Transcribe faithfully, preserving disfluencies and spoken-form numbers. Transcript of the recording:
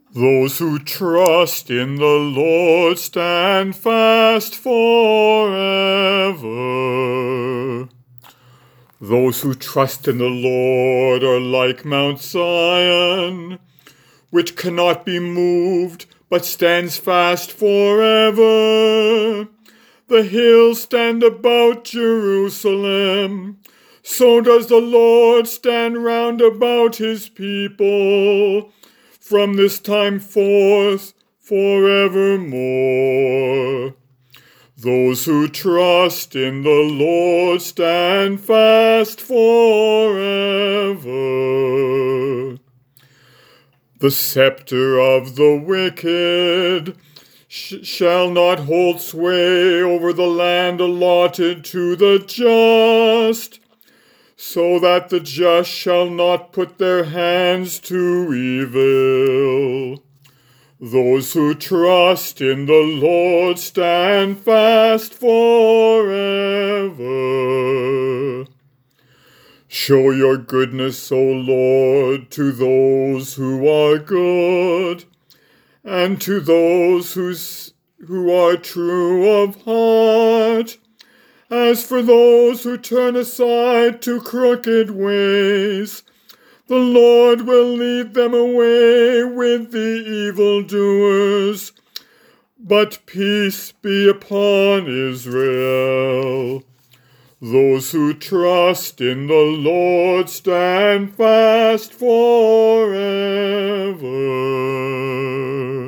Those who trust in the Lord stand fast forever. Those who trust in the Lord are like Mount Zion, which cannot be moved, but stands fast forever. The hills stand about Jerusalem. So does the Lord stand round about his people, from this time forth forevermore. Those who trust in the Lord stand fast forever. The scepter of the wicked sh- shall not hold sway over the land allotted to the just, so that the just shall not put their hands to evil. Those who trust in the Lord stand fast forever. Show your goodness, O Lord, to those who are good, and to those who, who are true of heart. As for those who turn aside to crooked ways, the Lord will lead them away with the evildoers. But peace be upon Israel. Those who trust in the Lord stand fast forever.